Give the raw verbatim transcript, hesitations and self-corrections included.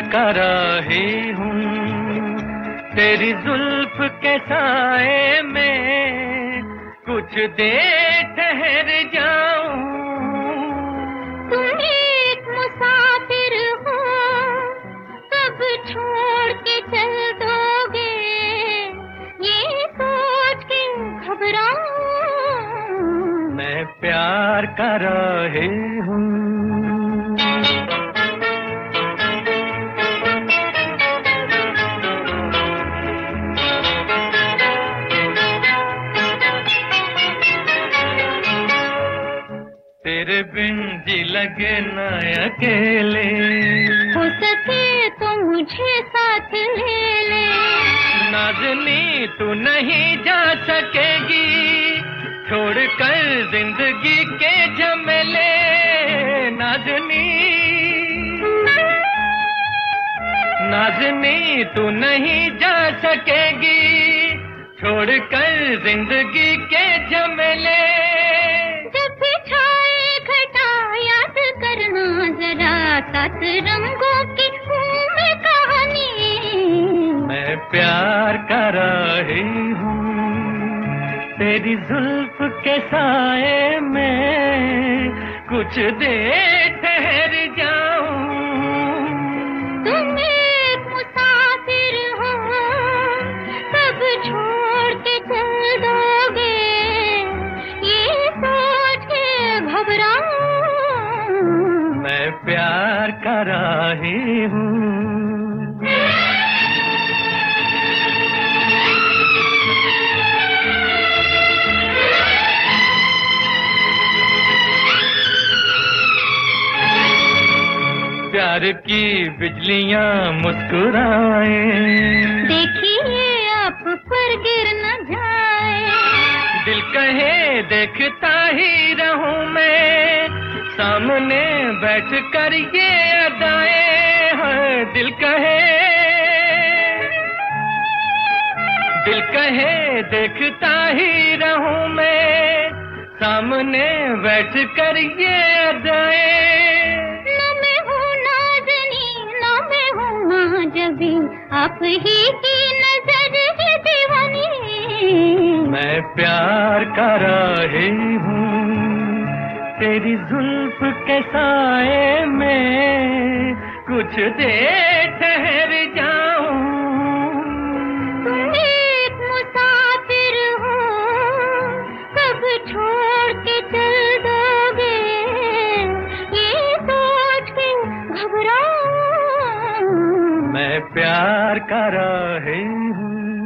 का राही हूँ, तेरी जुल्फ के साए में कुछ देर ठहर जाऊं। तुम एक मुसाफिर हो, कब छोड़ के चल दोगे, ये सोच के घबराऊं। मैं प्यार का राही हूँ। तेरे बिन जी लगे न अकेले, हो सके तो मुझे साथ ले ले। नाज़नी तू नहीं जा सकेगी, छोड़ कर जिंदगी के झमेले। नाज़नी नाज़नी तू नहीं जा सकेगी, छोड़ कर जिंदगी के झमेले। सात रंगों की में कहानी, मैं प्यार का राही हूँ, तेरी जुल्फ के साए में कुछ देर ठहर जाऊं। तुम एक मुसाफिर हो, कब छोड़ के चल दोगे, ये सोच के घबराऊं। मैं प्यार का राही हूँ। प्यार की बिजलियाँ मुस्कुराए, देखिए आप पर गिर न जाए। दिल कहे देखता ही रहूं मैं, सामने बैठ कर ये अदाएं हैं। दिल कहे दिल कहे देखता ही रहूं मैं, सामने बैठ कर ये अदाएं। न मैं हूँ नाज़नी, न मैं हूँ माजबी, आप ही की नजर है दीवानी। मैं प्यार का राही हूँ, तेरी जुल्फ के साए में कुछ देर ठहर जाऊं। तुम एक मुसाफिर हो, कब छोड़ के चल दोगे, ये सोच के घबराऊं। मैं प्यार का राही हूँ।